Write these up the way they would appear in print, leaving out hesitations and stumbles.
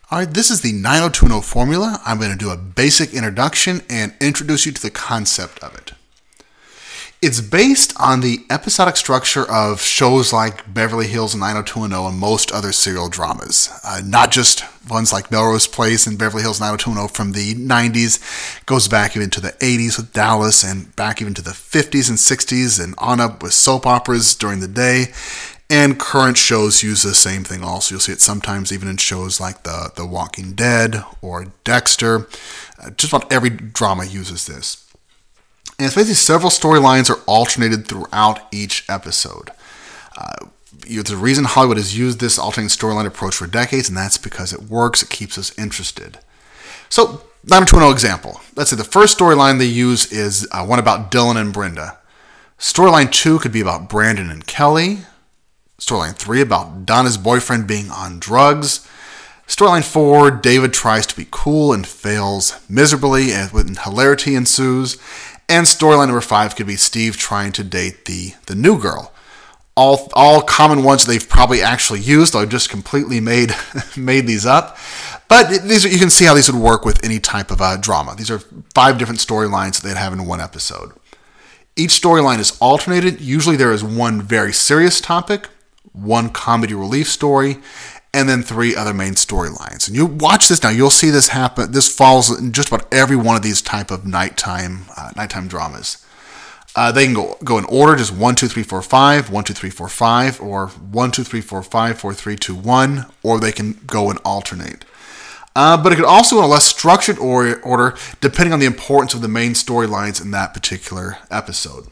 All right, this is the 90210 formula. I'm going to do a basic introduction and introduce you to the concept of it. It's based on the episodic structure of shows like Beverly Hills 90210 and most other serial dramas. Not just ones like Melrose Place and Beverly Hills 90210 from the 90s. Goes back even to the 80s with Dallas and back even to the 50s and 60s and on up with soap operas during the day. And current shows use the same thing also. You'll see it sometimes even in shows like The Walking Dead or Dexter. Just about every drama uses this. And it's basically several storylines are alternated throughout each episode. There's a reason Hollywood has used this alternating storyline approach for decades, and that's because it works. It keeps us interested. So, 90210 example. Let's say the first storyline they use is one about Dylan and Brenda. Storyline 2 could be about Brandon and Kelly. Storyline 3 about Donna's boyfriend being on drugs. Storyline 4, David tries to be cool and fails miserably, and when hilarity ensues. And storyline number 5 could be Steve trying to date the new girl. All common ones they've probably actually used, though I've just completely made these up. But you can see how these would work with any type of drama. These are 5 different storylines that they'd have in one episode. Each storyline is alternated. Usually there is one very serious topic, one comedy relief story, and then 3 other main storylines. And you watch this now, you'll see this happen. This falls in just about every one of these type of nighttime dramas. They can go in order, just 1, 2, 3, 4, 5, 1, 2, 3, 4, 5, or 1, 2, 3, 4, 5, 4, 3, 2, 1, or they can go and alternate. But it could also go in a less structured order, depending on the importance of the main storylines in that particular episode.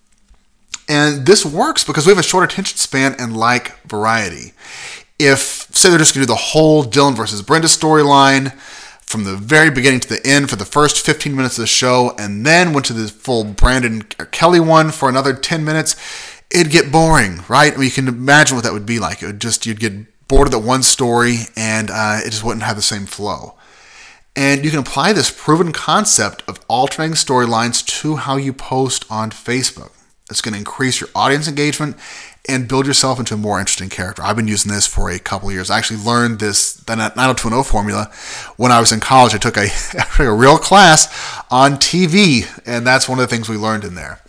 And this works because we have a short attention span and like variety. If, say, they're just going to do the whole Dylan versus Brenda storyline from the very beginning to the end for the first 15 minutes of the show, and then went to the full Brandon Kelly one for another 10 minutes, it'd get boring, right? I mean, you can imagine what that would be like. You'd get bored of that one story, and it just wouldn't have the same flow. And you can apply this proven concept of alternating storylines to how you post on Facebook. It's going to increase your audience engagement and build yourself into a more interesting character. I've been using this for a couple of years. I actually learned the 90210 formula when I was in college. I took a real class on TV, and that's one of the things we learned in there.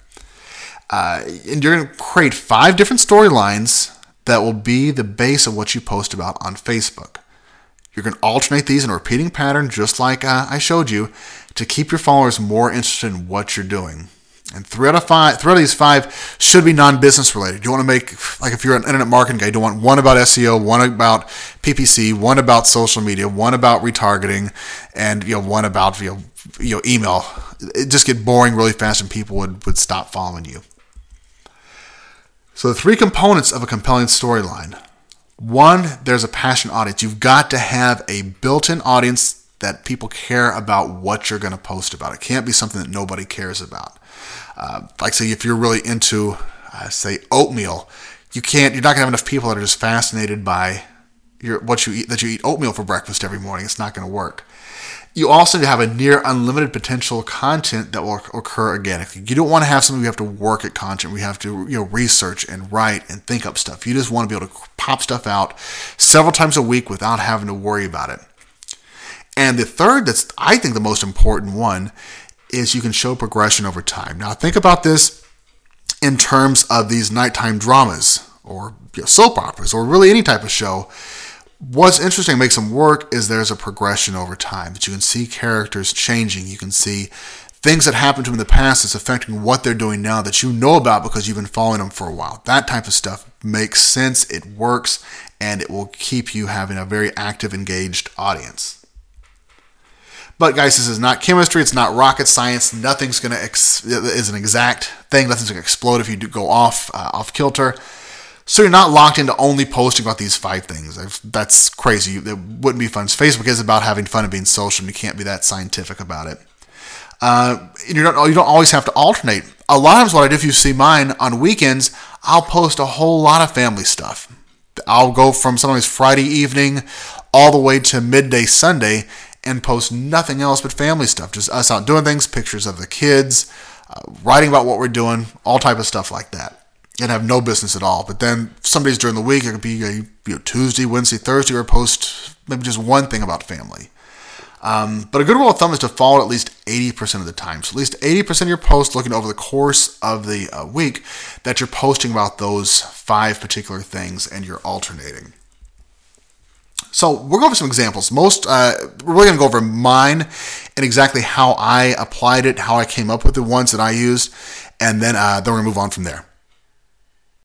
And you're going to create 5 different storylines that will be the base of what you post about on Facebook. You're going to alternate these in a repeating pattern, just like I showed you, to keep your followers more interested in what you're doing. And 3 out of these 5 should be non-business related. You want to make, like if you're an internet marketing guy, you don't want one about SEO, one about PPC, one about social media, one about retargeting, and one about email. It just get boring really fast and people would stop following you. So the 3 components of a compelling storyline. 1, there's a passionate audience. You've got to have a built-in audience that people care about what you're going to post about. It can't be something that nobody cares about. Like say if you're really into, say, oatmeal, you're not going to have enough people that are just fascinated by what you eat, that you eat oatmeal for breakfast every morning. It's not going to work. You also need to have a near unlimited potential content that will occur organically. You don't want to have something we have to work at content. We have to research and write and think up stuff. You just want to be able to pop stuff out several times a week without having to worry about it. And the third, that's I think the most important one, is you can show progression over time. Now think about this in terms of these nighttime dramas or soap operas or really any type of show. What's interesting, makes them work, is there's a progression over time. That you can see characters changing. You can see things that happened to them in the past that's affecting what they're doing now that you know about because you've been following them for a while. That type of stuff makes sense, it works, and it will keep you having a very active, engaged audience. But guys, this is not chemistry. It's not rocket science. Nothing's going to is an exact thing. Nothing's going to explode if you do go off kilter. So you're not locked into only posting about these 5 things. That's crazy. It wouldn't be fun. Facebook is about having fun and being social, and you can't be that scientific about it. You don't always have to alternate. A lot of times what I do, if you see mine on weekends, I'll post a whole lot of family stuff. I'll go from sometimes Friday evening all the way to midday Sunday and post nothing else but family stuff. Just us out doing things, pictures of the kids, writing about what we're doing, all type of stuff like that. and have no business at all. But then some days during the week, it could be Tuesday, Wednesday, Thursday, or post maybe just one thing about family. But a good rule of thumb is to follow it at least 80% of the time. So at least 80% of your posts looking over the course of the week that you're posting about those 5 particular things and you're alternating. So we're going over some examples. We're really going to go over mine and exactly how I applied it, how I came up with the ones that I used, and then we're going to move on from there.